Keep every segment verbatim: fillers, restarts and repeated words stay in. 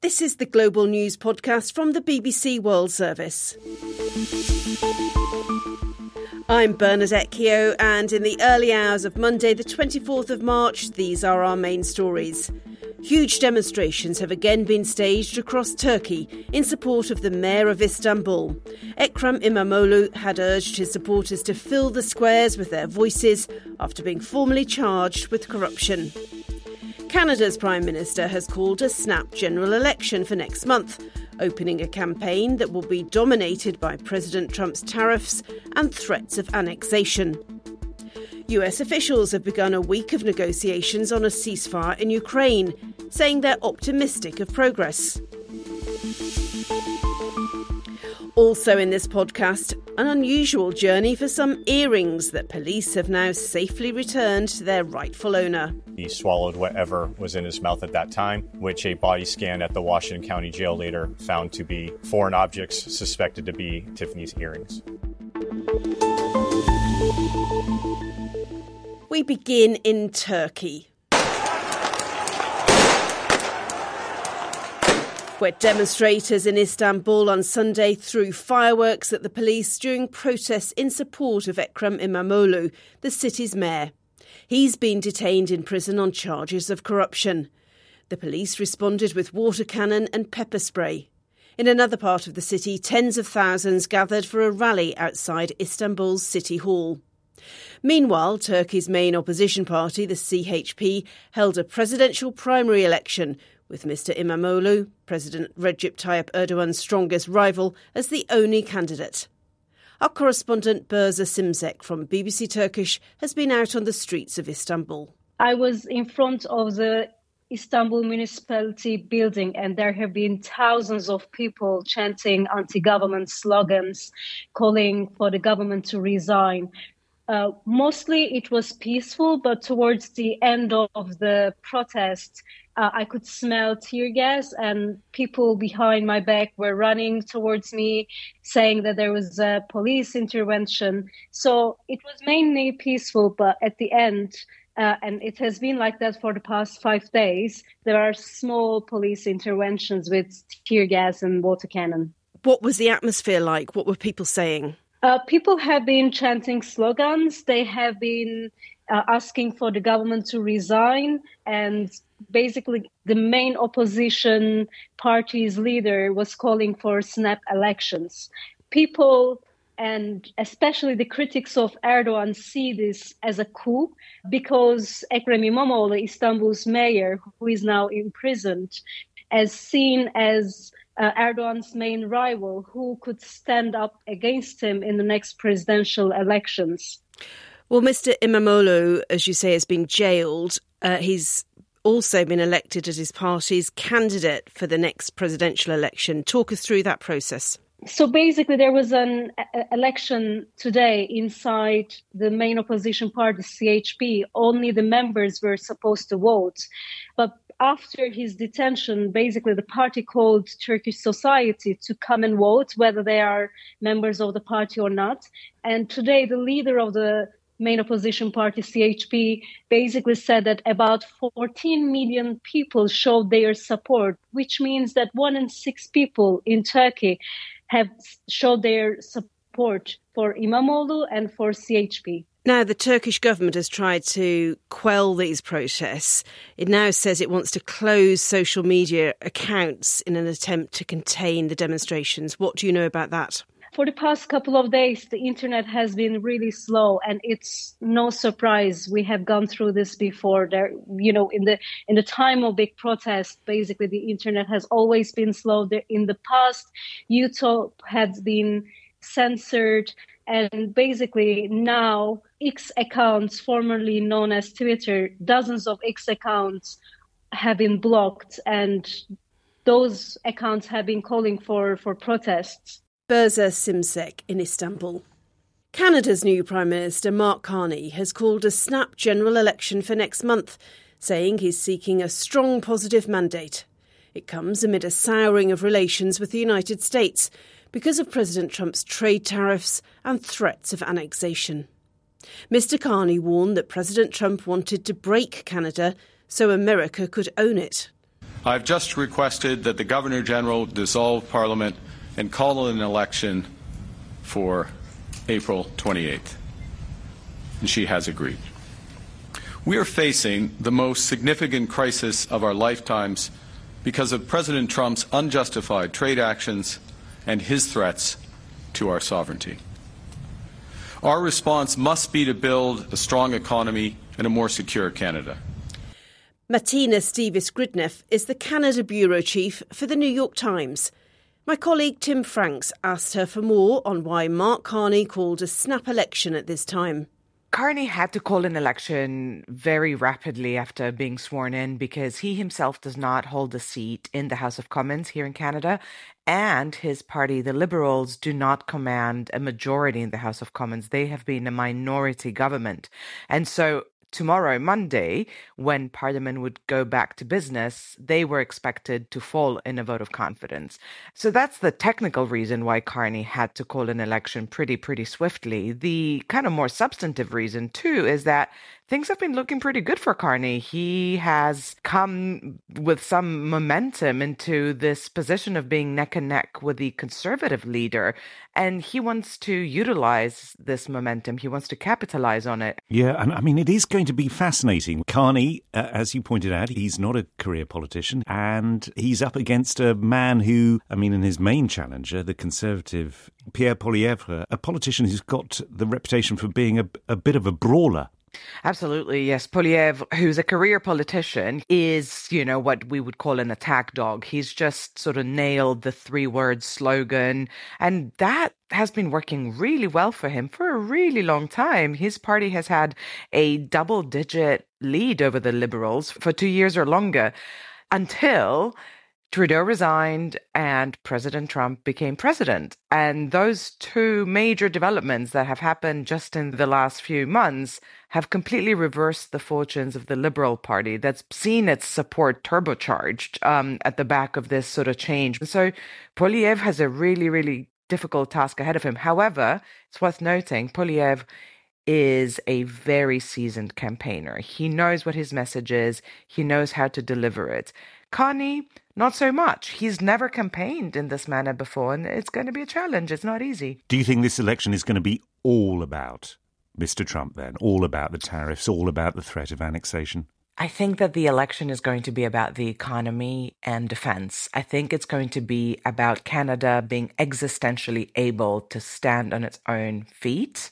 This is the Global News Podcast from the B B C World Service. I'm Bernadette Keogh, and in the early hours of Monday, the twenty-fourth of March, these are our main stories. Huge demonstrations have again been staged across Turkey in support of the mayor of Istanbul. Ekrem İmamoğlu had urged his supporters to fill the squares with their voices after being formally charged with corruption. Canada's Prime Minister has called a snap general election for next month, opening a campaign that will be dominated by President Trump's tariffs and threats of annexation. U S officials have begun a week of negotiations on a ceasefire in Ukraine, saying they're optimistic of progress. Also in this podcast, an unusual journey for some earrings that police have now safely returned to their rightful owner. He swallowed whatever was in his mouth at that time, which a body scan at the Washington County Jail later found to be foreign objects suspected to be Tiffany's earrings. We begin in Turkey, where demonstrators in Istanbul on Sunday threw fireworks at the police during protests in support of Ekrem İmamoğlu, the city's mayor. He's been detained in prison on charges of corruption. The police responded with water cannon and pepper spray. In another part of the city, tens of thousands gathered for a rally outside Istanbul's City Hall. Meanwhile, Turkey's main opposition party, the C H P, held a presidential primary election with Mister İmamoğlu, President Recep Tayyip Erdogan's strongest rival, as the only candidate. Our correspondent Berza Simsek from B B C Turkish has been out on the streets of Istanbul. I was in front of the Istanbul municipality building, and there have been thousands of people chanting anti-government slogans, calling for the government to resign. Uh, mostly it was peaceful, but towards the end of the protest, uh, I could smell tear gas, and people behind my back were running towards me, saying that there was a police intervention. So it was mainly peaceful, but at the end, uh, and it has been like that for the past five days, there are small police interventions with tear gas and water cannon. What was the atmosphere like? What were people saying? Uh, people have been chanting slogans. They have been uh, asking for the government to resign. And basically, the main opposition party's leader was calling for snap elections. People, and especially the critics of Erdogan, see this as a coup because Ekrem İmamoğlu, Istanbul's mayor, who is now imprisoned, is seen as Uh, Erdogan's main rival, who could stand up against him in the next presidential elections. Well, Mister İmamoğlu, as you say, has been jailed. Uh, he's also been elected as his party's candidate for the next presidential election. Talk us through that process. So basically, there was an uh, election today inside the main opposition party, C H P. Only the members were supposed to vote. But after his detention, basically the party called Turkish society to come and vote, whether they are members of the party or not. And today, the leader of the main opposition party, C H P, basically said that about fourteen million people showed their support, which means that one in six people in Turkey have showed their support for İmamoğlu and for C H P. Now, the Turkish government has tried to quell these protests. It now says it wants to close social media accounts in an attempt to contain the demonstrations. What do you know about that? For the past couple of days, the internet has been really slow, and it's no surprise. We have gone through this before. There, you know, in the in the time of big protest, basically the internet has always been slow. There, in the past, YouTube has been censored. And basically now X accounts, formerly known as Twitter, dozens of X accounts have been blocked, and those accounts have been calling for, for protests. Berza Simsek in Istanbul. Canada's new Prime Minister, Mark Carney, has called a snap general election for next month, saying he's seeking a strong positive mandate. It comes amid a souring of relations with the United States because of President Trump's trade tariffs and threats of annexation. Mister Carney warned that President Trump wanted to break Canada so America could own it. I've just requested that the Governor-General dissolve Parliament and call an election for April twenty-eighth. And she has agreed. We are facing the most significant crisis of our lifetimes because of President Trump's unjustified trade actions and his threats to our sovereignty. Our response must be to build a strong economy and a more secure Canada. Martina Stievis-Gridneff is the Canada bureau chief for the New York Times. My colleague Tim Franks asked her for more on why Mark Carney called a snap election at this time. Carney had to call an election very rapidly after being sworn in because he himself does not hold a seat in the House of Commons here in Canada, and his party, the Liberals, do not command a majority in the House of Commons. They have been a minority government. And so tomorrow, Monday, when Parliament would go back to business, they were expected to fall in a vote of confidence. So that's the technical reason why Carney had to call an election pretty, pretty swiftly. The kind of more substantive reason, too, is that things have been looking pretty good for Carney. He has come with some momentum into this position of being neck and neck with the Conservative leader, and he wants to utilize this momentum. He wants to capitalize on it. Yeah, and I mean, it is going to be fascinating. Carney, uh, as you pointed out, he's not a career politician, and he's up against a man who, I mean, in his main challenger, the Conservative Pierre Poilievre, a politician who's got the reputation for being a, a bit of a brawler. Absolutely, yes. Poilievre, who's a career politician, is, you know, what we would call an attack dog. He's just sort of nailed the three-word slogan, and that has been working really well for him for a really long time. His party has had a double-digit lead over the Liberals for two years or longer, until Trudeau resigned and President Trump became president. And those two major developments that have happened just in the last few months have completely reversed the fortunes of the Liberal Party that's seen its support turbocharged um, at the back of this sort of change. So Poilievre has a really, really difficult task ahead of him. However, it's worth noting, Poilievre is a very seasoned campaigner. He knows what his message is. He knows how to deliver it. Carney, not so much. He's never campaigned in this manner before, and it's going to be a challenge. It's not easy. Do you think this election is going to be all about Mister Trump then? All about the tariffs, all about the threat of annexation? I think that the election is going to be about the economy and defense. I think it's going to be about Canada being existentially able to stand on its own feet.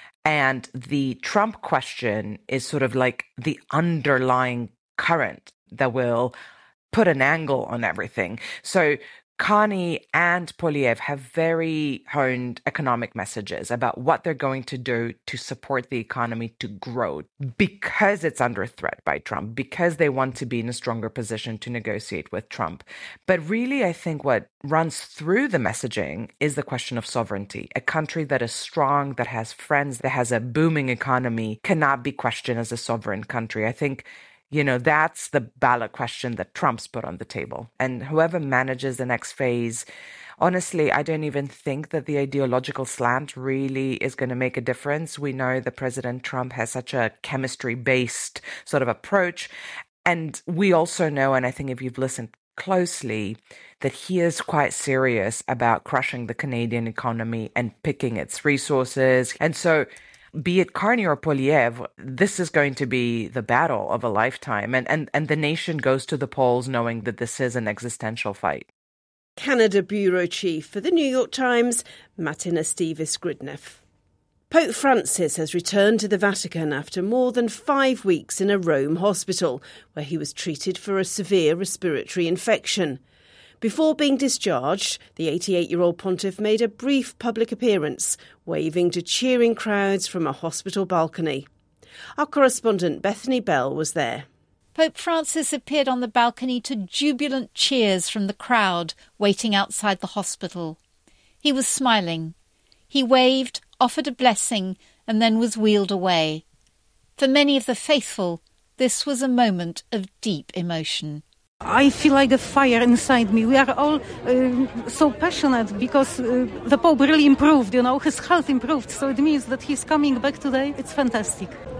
And the Trump question is sort of like the underlying current that will put an angle on everything. So Carney and Poilievre have very honed economic messages about what they're going to do to support the economy to grow because it's under threat by Trump, because they want to be in a stronger position to negotiate with Trump. But really, I think what runs through the messaging is the question of sovereignty. A country that is strong, that has friends, that has a booming economy cannot be questioned as a sovereign country. I think You know, that's the ballot question that Trump's put on the table. And whoever manages the next phase, honestly, I don't even think that the ideological slant really is going to make a difference. We know that President Trump has such a chemistry-based sort of approach. And we also know, and I think if you've listened closely, that he is quite serious about crushing the Canadian economy and picking its resources. And so be it Carney or Poilievre, this is going to be the battle of a lifetime. And, and, and the nation goes to the polls knowing that this is an existential fight. Canada Bureau Chief for the New York Times, Martina Stievis-Gridneff. Pope Francis has returned to the Vatican after more than five weeks in a Rome hospital, where he was treated for a severe respiratory infection. Before being discharged, the eighty-eight-year-old pontiff made a brief public appearance, waving to cheering crowds from a hospital balcony. Our correspondent Bethany Bell was there. Pope Francis appeared on the balcony to jubilant cheers from the crowd waiting outside the hospital. He was smiling. He waved, offered a blessing, and then was wheeled away. For many of the faithful, this was a moment of deep emotion. I feel like a fire inside me. We are all uh, so passionate because uh, the Pope really improved, you know, his health improved. So it means that he's coming back today. It's fantastic.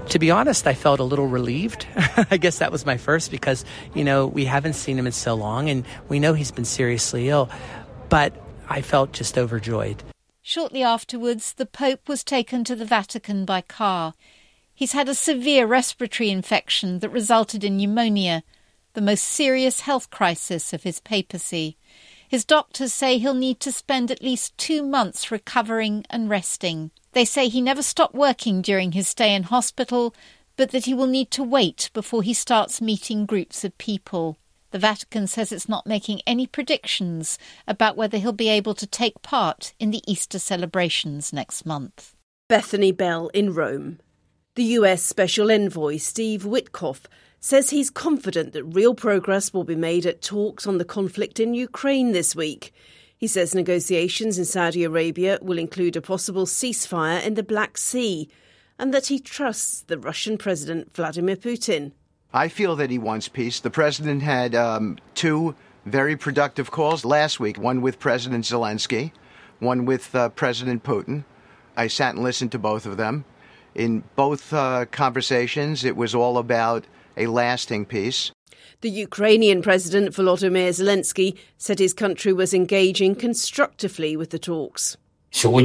To be honest, I felt a little relieved. I guess that was my first because, you know, we haven't seen him in so long and we know he's been seriously ill. But I felt just overjoyed. Shortly afterwards, the Pope was taken to the Vatican by car. He's had a severe respiratory infection that resulted in pneumonia, the most serious health crisis of his papacy. His doctors say he'll need to spend at least two months recovering and resting. They say he never stopped working during his stay in hospital, but that he will need to wait before he starts meeting groups of people. The Vatican says it's not making any predictions about whether he'll be able to take part in the Easter celebrations next month. Bethany Bell in Rome. The U S Special Envoy Steve Witkoff says he's confident that real progress will be made at talks on the conflict in Ukraine this week. He says negotiations in Saudi Arabia will include a possible ceasefire in the Black Sea and that he trusts the Russian President Vladimir Putin. I feel that he wants peace. The president had um, two very productive calls last week, one with President Zelensky, one with uh, President Putin. I sat and listened to both of them. In both uh, conversations, it was all about a lasting peace. The Ukrainian President Volodymyr Zelensky said his country was engaging constructively with the talks. Today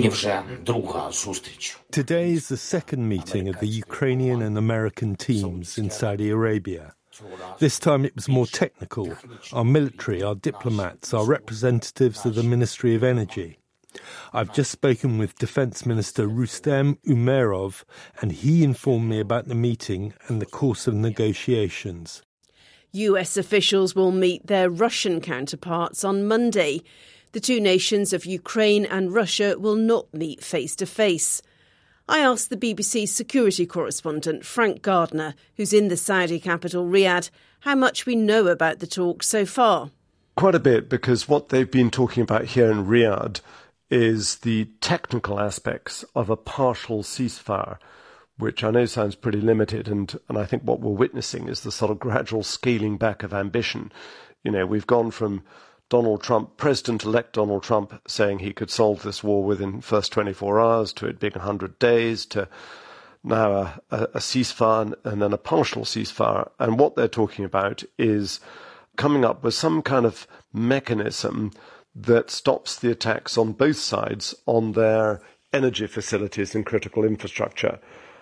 is the second meeting of the Ukrainian and American teams in Saudi Arabia. This time it was more technical. Our military, our diplomats, our representatives of the Ministry of Energy. I've just spoken with Defence Minister Rustem Umerov, and he informed me about the meeting and the course of negotiations. U S officials will meet their Russian counterparts on Monday. The two nations of Ukraine and Russia will not meet face-to-face. I asked the B B C security correspondent Frank Gardner, who's in the Saudi capital Riyadh, how much we know about the talks so far. Quite a bit, because what they've been talking about here in Riyadh is the technical aspects of a partial ceasefire, which I know sounds pretty limited, and, and I think what we're witnessing is the sort of gradual scaling back of ambition. You know, we've gone from Donald Trump, President-elect Donald Trump, saying he could solve this war within the first twenty-four hours, to it being one hundred days, to now a, a, a ceasefire and then a partial ceasefire. And what they're talking about is coming up with some kind of mechanism that stops the attacks on both sides on their energy facilities and critical infrastructure.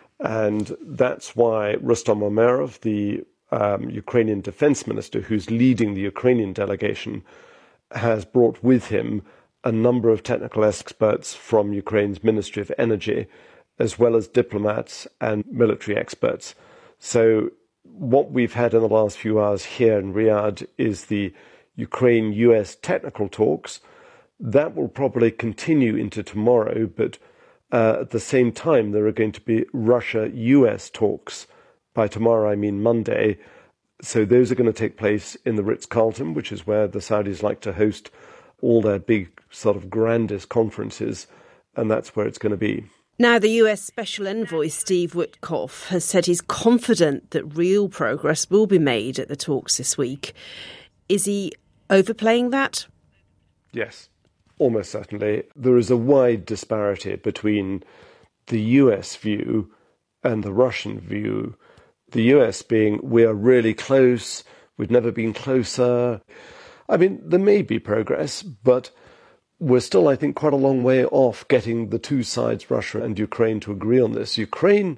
And that's why Rustem Umerov, the um, Ukrainian defense minister who's leading the Ukrainian delegation, has brought with him a number of technical experts from Ukraine's Ministry of Energy, as well as diplomats and military experts. So what we've had in the last few hours here in Riyadh is the Ukraine-U S technical talks. That will probably continue into tomorrow, but uh, at the same time, there are going to be Russia-U S talks. By tomorrow, I mean Monday. So those are going to take place in the Ritz-Carlton, which is where the Saudis like to host all their big sort of grandest conferences, and that's where it's going to be. Now, the U S Special Envoy Steve Witkoff has said he's confident that real progress will be made at the talks this week. Is he overplaying that? Yes, almost certainly. There is a wide disparity between the U S view and the Russian view. The U S being, we are really close, we've never been closer. I mean, there may be progress, but we're still, I think, quite a long way off getting the two sides, Russia and Ukraine, to agree on this. Ukraine,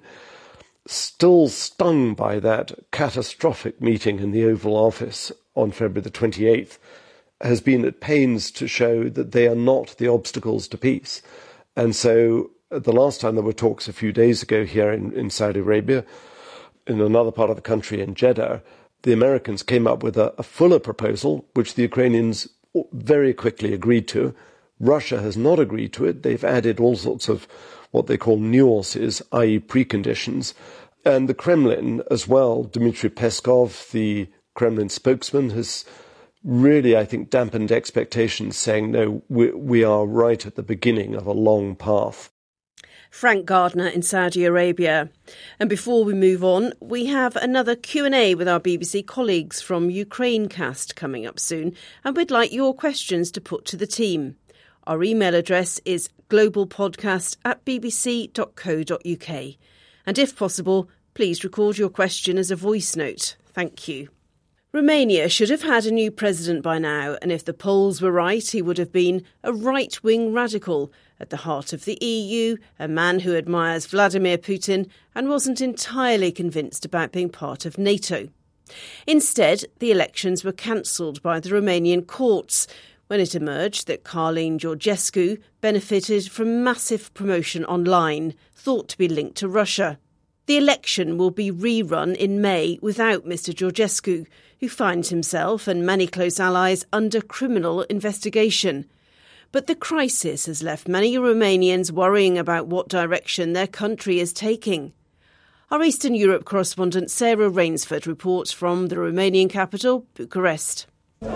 still stung by that catastrophic meeting in the Oval Office on February the twenty-eighth, has been at pains to show that they are not the obstacles to peace. And so the last time there were talks a few days ago here in, in Saudi Arabia, in another part of the country, in Jeddah, the Americans came up with a, a fuller proposal, which the Ukrainians very quickly agreed to. Russia has not agreed to it. They've added all sorts of what they call nuances, that is preconditions. And the Kremlin as well, Dmitry Peskov, the Kremlin spokesman, has really, I think, dampened expectations, saying, no, we, we are right at the beginning of a long path. Frank Gardner in Saudi Arabia. And before we move on, we have another Q and A with our B B C colleagues from Ukrainecast coming up soon, and we'd like your questions to put to the team. Our email address is globalpodcast at bbc dot co dot uk. And if possible, Please record your question as a voice note. Thank you. Romania should have had a new president by now, and if the polls were right, he would have been a right-wing radical at the heart of the E U, a man who admires Vladimir Putin and wasn't entirely convinced about being part of NATO. Instead, the elections were cancelled by the Romanian courts when it emerged that Călin Georgescu benefited from massive promotion online, thought to be linked to Russia. The election will be rerun in May without Mister Georgescu, who finds himself and many close allies under criminal investigation. But the crisis has left many Romanians worrying about what direction their country is taking. Our Eastern Europe correspondent Sarah Rainsford reports from the Romanian capital, Bucharest.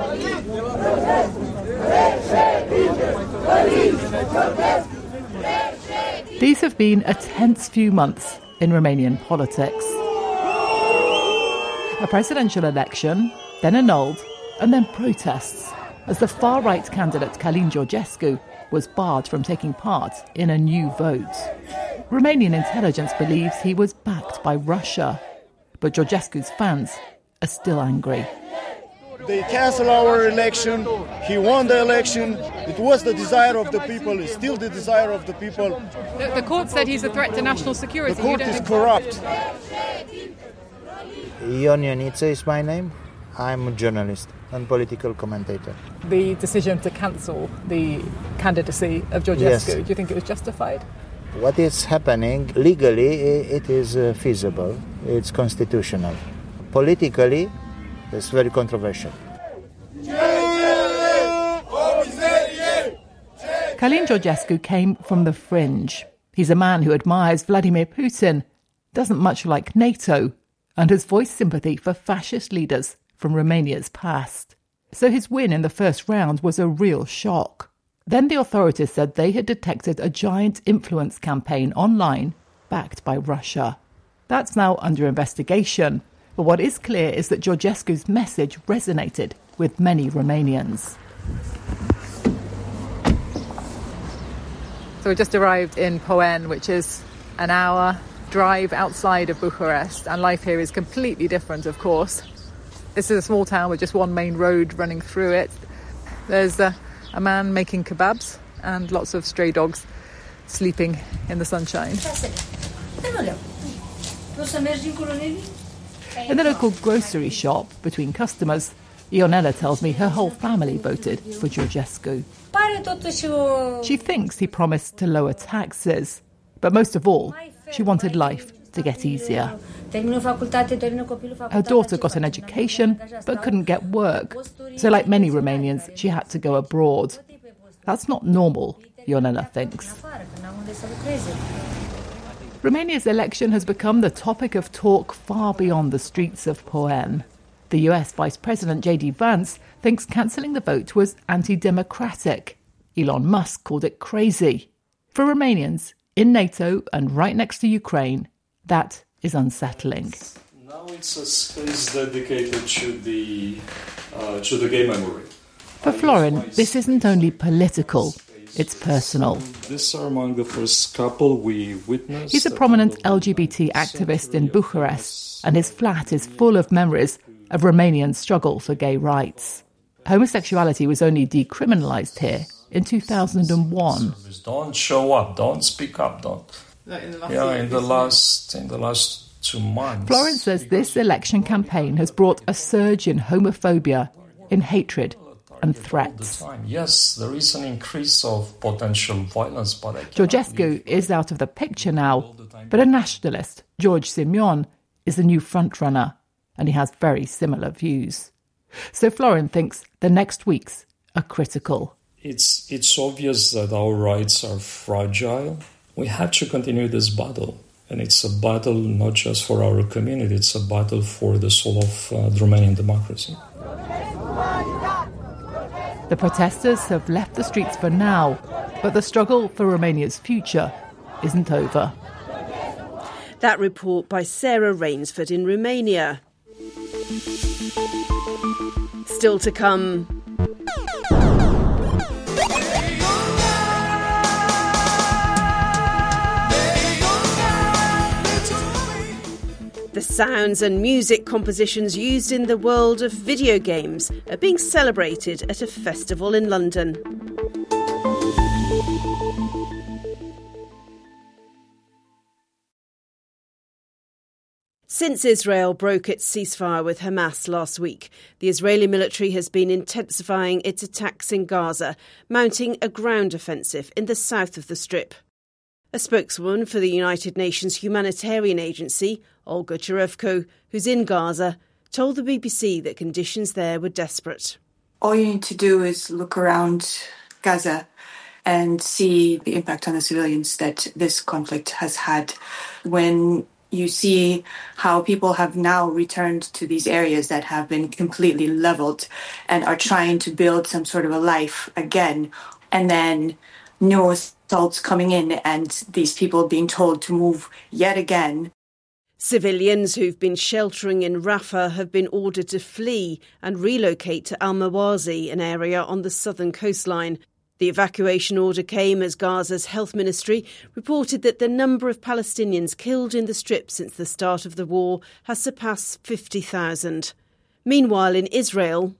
These have been a tense few months in Romanian politics. A presidential election, then annulled, and then protests, as the far-right candidate Călin Georgescu was barred from taking part in a new vote. Romanian intelligence believes he was backed by Russia, but Georgescu's fans are still angry. They cancelled our election. He won the election. It was the desire of the people. It's still the desire of the people. The, the court said he's a threat to national security. The court is corrupt. Ion Ionica is my name. I'm a journalist and political commentator. The decision to cancel the candidacy of Georgescu, yes. Do you think it was justified? What is happening, legally, it is uh, feasible. It's constitutional. Politically, it's very controversial. Călin Georgescu came from the fringe. He's a man who admires Vladimir Putin, doesn't much like NATO, and has voiced sympathy for fascist leaders from Romania's past. So his win in the first round was a real shock. Then the authorities said they had detected a giant influence campaign online backed by Russia. That's now under investigation. But what is clear is that Georgescu's message resonated with many Romanians. So we just arrived in Poen, which is an hour drive outside of Bucharest, and life here is completely different, of course. This is a small town with just one main road running through it. There's a, a man making kebabs and lots of stray dogs sleeping in the sunshine. In the local grocery shop, between customers, Ionela tells me her whole family voted for Georgescu. She thinks he promised to lower taxes, but most of all, she wanted life to get easier. Her daughter got an education, but couldn't get work. So like many Romanians, she had to go abroad. That's not normal, Ionela thinks. Romania's election has become the topic of talk far beyond the streets of Poen. The U S Vice President J D Vance thinks cancelling the vote was anti-democratic. Elon Musk called it crazy. For Romanians, in NATO and right next to Ukraine, that is unsettling. Now it's a space dedicated to the, uh, to the gay memory. For Florin, this isn't only political. It's personal. These are among the first couple we witnessed. He's a prominent L G B T activist in Bucharest, and his flat is full of memories of Romanian struggle for gay rights. Homosexuality was only decriminalised here in two thousand one. Don't show up, don't speak up, don't. Yeah, in the last in the last two months. Florin says this election campaign has brought a surge in homophobia, in hatred and threats. Yes, there is an increase of potential violence, but Georgescu is out of the picture now, but a nationalist, George Simion, is the new frontrunner, and he has very similar views. So Florin thinks the next weeks are critical. It's it's obvious that our rights are fragile. We have to continue this battle, and it's a battle not just for our community, it's a battle for the soul of uh, the Romanian democracy. The protesters have left the streets for now, but the struggle for Romania's future isn't over. That report by Sarah Rainsford in Romania. Still to come. Sounds and music compositions used in the world of video games are being celebrated at a festival in London. Since Israel broke its ceasefire with Hamas last week, the Israeli military has been intensifying its attacks in Gaza, mounting a ground offensive in the south of the Strip. A spokeswoman for the United Nations humanitarian agency, Olga Cherevko, who's in Gaza, told the B B C that conditions there were desperate. All you need to do is look around Gaza and see the impact on the civilians that this conflict has had. When you see how people have now returned to these areas that have been completely leveled and are trying to build some sort of a life again, and then new assaults coming in and these people being told to move yet again. Civilians who've been sheltering in Rafah have been ordered to flee and relocate to Al-Mawazi, an area on the southern coastline. The evacuation order came as Gaza's health ministry reported that the number of Palestinians killed in the Strip since the start of the war has surpassed fifty thousand. Meanwhile, in Israel,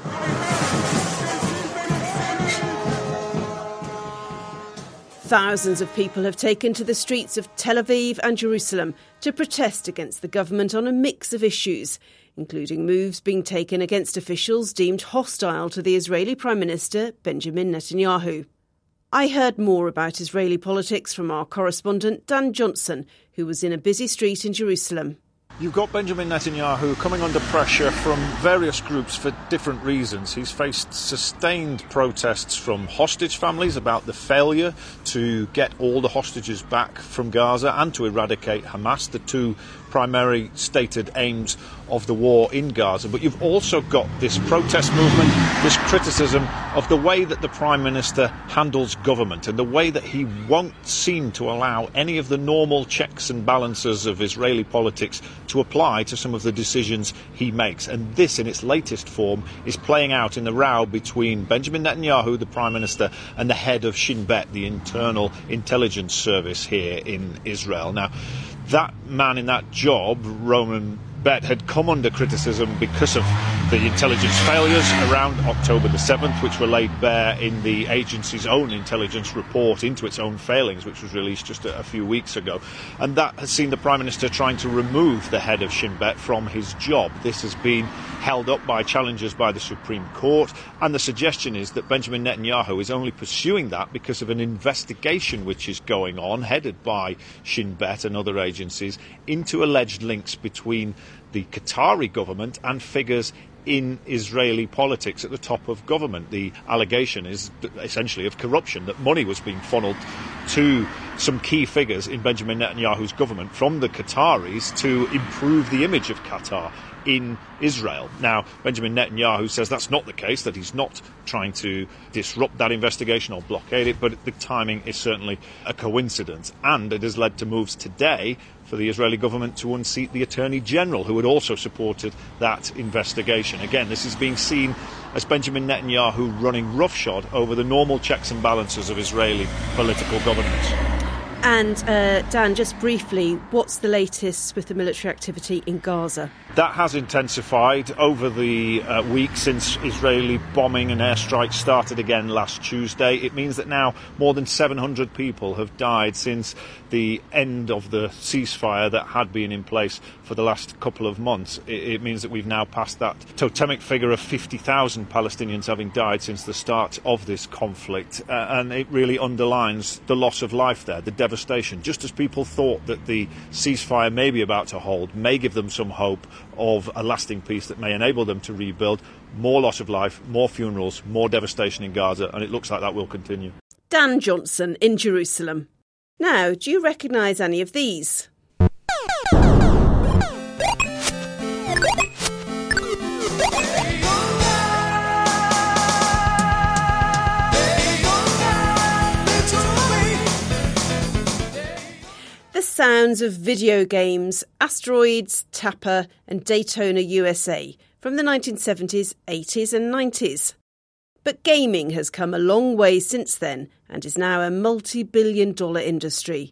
thousands of people have taken to the streets of Tel Aviv and Jerusalem to protest against the government on a mix of issues, including moves being taken against officials deemed hostile to the Israeli Prime Minister Benjamin Netanyahu. I heard more about Israeli politics from our correspondent Dan Johnson, who was in a busy street in Jerusalem. You've got Benjamin Netanyahu coming under pressure from various groups for different reasons. He's faced sustained protests from hostage families about the failure to get all the hostages back from Gaza and to eradicate Hamas, the two primary stated aims of the war in Gaza. But you've also got this protest movement, this criticism of the way that the Prime Minister handles government and the way that he won't seem to allow any of the normal checks and balances of Israeli politics to apply to some of the decisions he makes. And this, in its latest form, is playing out in the row between Benjamin Netanyahu, the Prime Minister, and the head of Shin Bet, the internal intelligence service here in Israel. Now, that man in that job, Roman Bet, had come under criticism because of the intelligence failures around October the seventh, which were laid bare in the agency's own intelligence report into its own failings, which was released just a, a few weeks ago. And that has seen the Prime Minister trying to remove the head of Shin Bet from his job. This has been held up by challenges by the Supreme Court, and the suggestion is that Benjamin Netanyahu is only pursuing that because of an investigation which is going on, headed by Shin Bet and other agencies, into alleged links between the Qatari government and figures in Israeli politics at the top of government. The allegation is essentially of corruption, that money was being funneled to some key figures in Benjamin Netanyahu's government from the Qataris to improve the image of Qatar in Israel. Now, Benjamin Netanyahu says that's not the case, that he's not trying to disrupt that investigation or blockade it, but the timing is certainly a coincidence. And it has led to moves today for the Israeli government to unseat the Attorney General, who had also supported that investigation. Again, this is being seen as Benjamin Netanyahu running roughshod over the normal checks and balances of Israeli political governance. And uh, Dan, just briefly, what's the latest with the military activity in Gaza? That has intensified over the uh, week since Israeli bombing and airstrikes started again last Tuesday. It means that now more than seven hundred people have died since the end of the ceasefire that had been in place for the last couple of months. It, it means that we've now passed that totemic figure of fifty thousand Palestinians having died since the start of this conflict. Uh, and it really underlines the loss of life there, the devastation. Just as people thought that the ceasefire may be about to hold, may give them some hope of a lasting peace that may enable them to rebuild, more loss of life, more funerals, more devastation in Gaza, and it looks like that will continue. Dan Johnson in Jerusalem. Now, do you recognise any of these? The sounds of video games, Asteroids, Tapper and Daytona U S A from the nineteen seventies, eighties and nineties. But gaming has come a long way since then and is now a multi-billion dollar industry.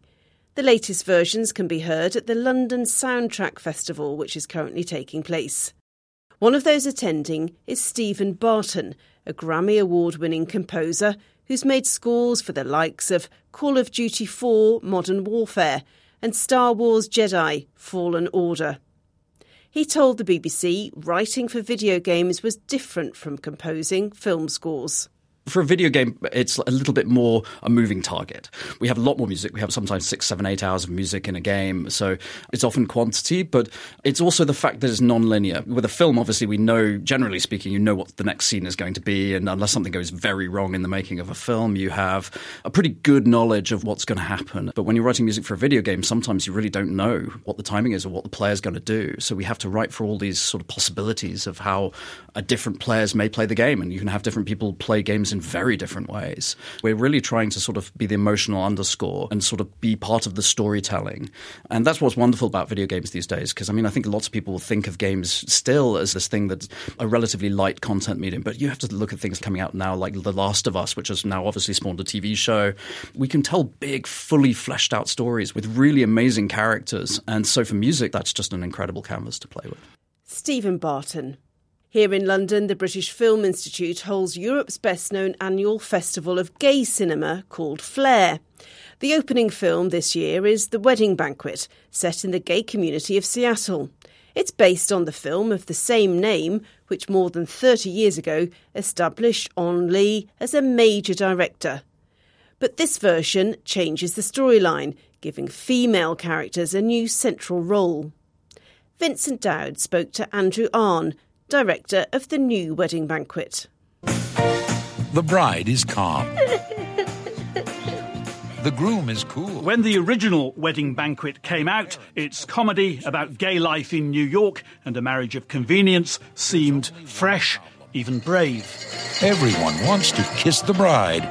The latest versions can be heard at the London Soundtrack Festival, which is currently taking place. One of those attending is Stephen Barton, a Grammy Award-winning composer who's made scores for the likes of Call of Duty four Modern Warfare and Star Wars Jedi Fallen Order. He told the B B C writing for video games was different from composing film scores. For a video game, it's a little bit more a moving target. We have a lot more music. We have sometimes six, seven, eight hours of music in a game. So it's often quantity, but it's also the fact that it's non-linear. With a film, obviously, we know, generally speaking, you know what the next scene is going to be. And unless something goes very wrong in the making of a film, you have a pretty good knowledge of what's going to happen. But when you're writing music for a video game, sometimes you really don't know what the timing is or what the player's going to do. So we have to write for all these sort of possibilities of how a different players may play the game. And you can have different people play games in very different ways. We're really trying to sort of be the emotional underscore and sort of be part of the storytelling. And that's what's wonderful about video games these days, because I mean, I think lots of people think of games still as this thing that's a relatively light content medium, but you have to look at things coming out now like The Last of Us, which has now obviously spawned a T V show. We can tell big, fully fleshed out stories with really amazing characters. And so for music, that's just an incredible canvas to play with. Stephen Barton. Here in London, the British Film Institute holds Europe's best-known annual festival of gay cinema called Flare. The opening film this year is The Wedding Banquet, set in the gay community of Seattle. It's based on the film of the same name, which more than thirty years ago established On Lee as a major director. But this version changes the storyline, giving female characters a new central role. Vincent Dowd spoke to Andrew Ahn, director of the new Wedding Banquet. The bride is calm. The groom is cool. When the original Wedding Banquet came out, its comedy about gay life in New York and a marriage of convenience seemed fresh, even brave. Everyone wants to kiss the bride,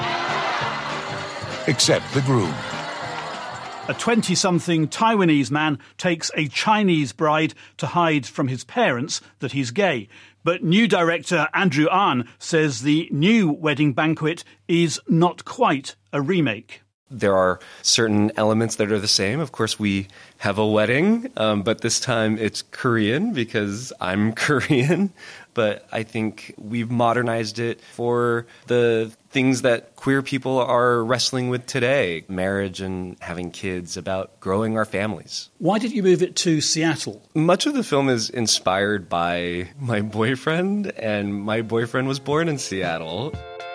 except the groom. A twenty-something Taiwanese man takes a Chinese bride to hide from his parents that he's gay. But new director Andrew Ahn says the new Wedding Banquet is not quite a remake. There are certain elements that are the same. Of course, we have a wedding, um, but this time it's Korean because I'm Korean. But I think we've modernized it for the things that queer people are wrestling with today. Marriage and having kids, about growing our families. Why did you move it to Seattle? Much of the film is inspired by my boyfriend, and my boyfriend was born in Seattle.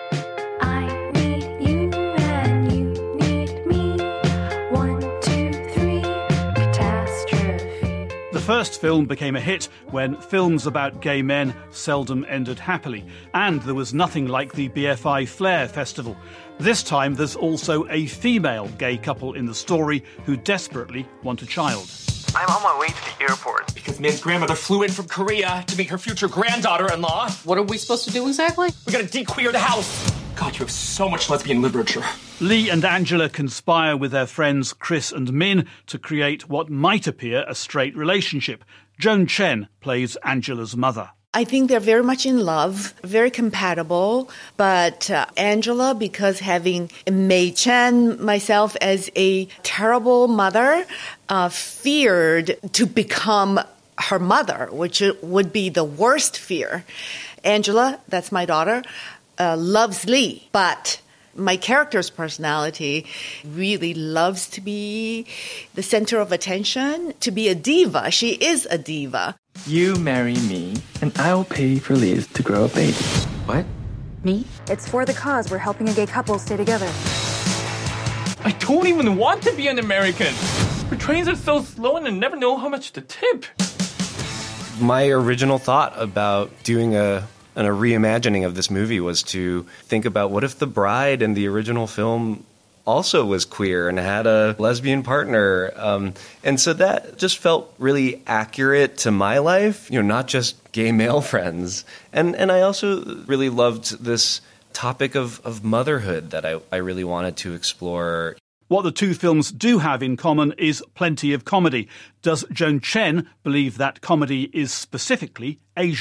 The first film became a hit when films about gay men seldom ended happily, and there was nothing like the B F I Flare Festival. This time there's also a female gay couple in the story who desperately want a child. I'm on my way to the airport because Min's grandmother flew in from Korea to meet her future granddaughter-in-law. What are we supposed to do exactly? We gotta de-queer the house. God, you have so much lesbian literature. Lee and Angela conspire with their friends Chris and Min to create what might appear a straight relationship. Joan Chen plays Angela's mother. I think they're very much in love, very compatible, but uh, Angela, because having Mei Chen, myself, as a terrible mother, uh, feared to become her mother, which would be the worst fear. Angela, that's my daughter, uh, loves Lee, but my character's personality really loves to be the center of attention, to be a diva. She is a diva. You marry me, and I'll pay for Liz to grow a baby. What? Me? It's for the cause. We're helping a gay couple stay together. I don't even want to be an American. Our trains are so slow and I never know how much to tip. My original thought about doing a, a reimagining of this movie was to think about what if the bride in the original film also was queer and had a lesbian partner. Um, and so that just felt really accurate to my life, you know, not just gay male friends. And and I also really loved this topic of, of motherhood that I, I really wanted to explore. What the two films do have in common is plenty of comedy. Does Joan Chen believe that comedy is specifically Asian?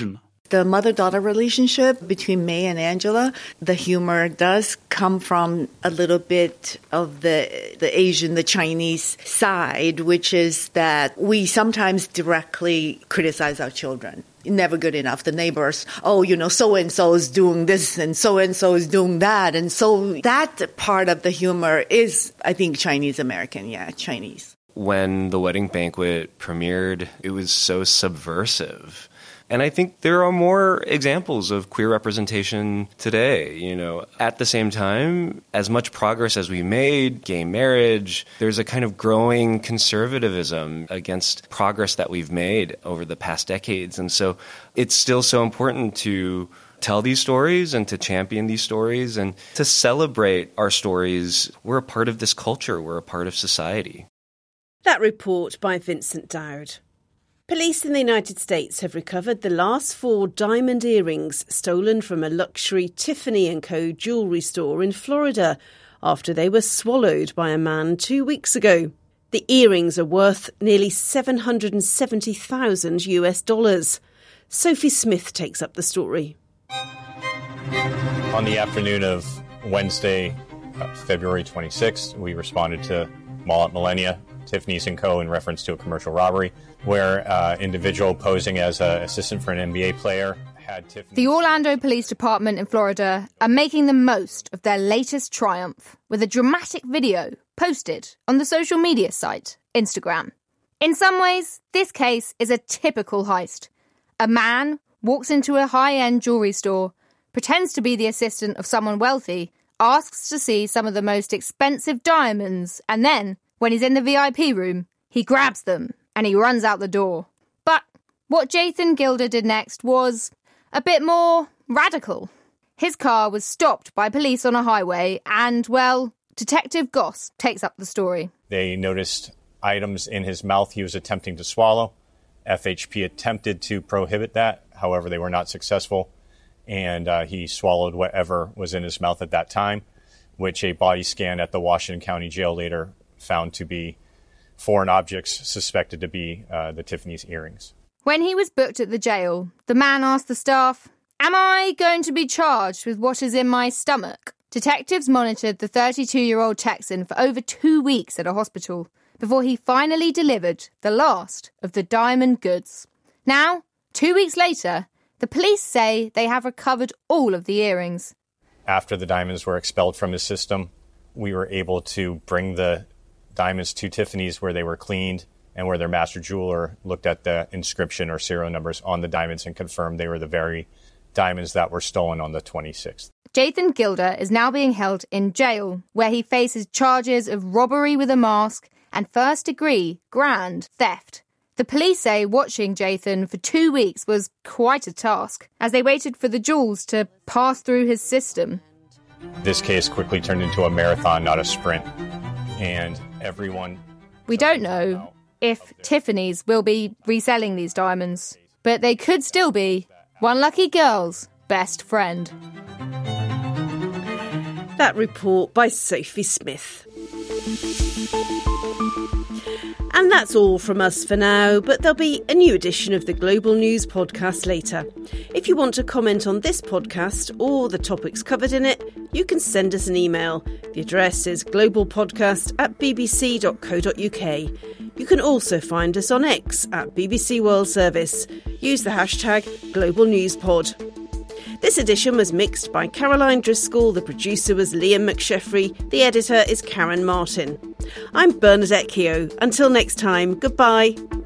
The mother-daughter relationship between May and Angela, the humor does come from a little bit of the the Asian, the Chinese side, which is that we sometimes directly criticize our children. Never good enough. The neighbors, oh, you know, so-and-so is doing this and so-and-so is doing that. And so that part of the humor is, I think, Chinese-American. Yeah, Chinese. When The Wedding Banquet premiered, it was so subversive. And I think there are more examples of queer representation today. You know, at the same time, as much progress as we made, gay marriage, there's a kind of growing conservatism against progress that we've made over the past decades. And so it's still so important to tell these stories and to champion these stories and to celebrate our stories. We're a part of this culture. We're a part of society. That report by Vincent Dowd. Police in the United States have recovered the last four diamond earrings stolen from a luxury Tiffany and Co. jewellery store in Florida after they were swallowed by a man two weeks ago. The earrings are worth nearly seven hundred seventy thousand US dollars. Sophie Smith takes up the story. On the afternoon of Wednesday, uh, February twenty-sixth, we responded to Mall at Millenia, Tiffany's and Co. in reference to a commercial robbery where an uh, individual posing as an assistant for an N B A player had Tiffany. The Orlando Police Department in Florida are making the most of their latest triumph with a dramatic video posted on the social media site Instagram. In some ways, this case is a typical heist. A man walks into a high-end jewellery store, pretends to be the assistant of someone wealthy, asks to see some of the most expensive diamonds, and then, when he's in the V I P room, he grabs them and he runs out the door. But what Jathan Gilder did next was a bit more radical. His car was stopped by police on a highway and, well, Detective Goss takes up the story. They noticed items in his mouth he was attempting to swallow. F H P attempted to prohibit that. However, they were not successful. And uh, he swallowed whatever was in his mouth at that time, which a body scan at the Washington County Jail later found to be foreign objects suspected to be uh, the Tiffany's earrings. When he was booked at the jail, the man asked the staff, "Am I going to be charged with what is in my stomach?" Detectives monitored the thirty-two-year-old Texan for over two weeks at a hospital before he finally delivered the last of the diamond goods. Now, two weeks later, the police say they have recovered all of the earrings. After the diamonds were expelled from his system, we were able to bring the diamonds to Tiffany's where they were cleaned and where their master jeweler looked at the inscription or serial numbers on the diamonds and confirmed they were the very diamonds that were stolen on the twenty-sixth. Jathan Gilder is now being held in jail, where he faces charges of robbery with a mask and first-degree grand theft. The police say watching Jathan for two weeks was quite a task, as they waited for the jewels to pass through his system. This case quickly turned into a marathon, not a sprint. And everyone... We don't know if Tiffany's will be reselling these diamonds, but they could still be one lucky girl's best friend. That report by Sophie Smith. And that's all from us for now, but there'll be a new edition of the Global News podcast later. If you want to comment on this podcast or the topics covered in it, you can send us an email. The address is globalpodcast at bbc.co.uk. You can also find us on X at B B C World Service. Use the hashtag GlobalNewsPod. This edition was mixed by Caroline Driscoll, the producer was Liam McSheffrey, the editor is Karen Martin. I'm Bernadette Keogh. Until next time, goodbye.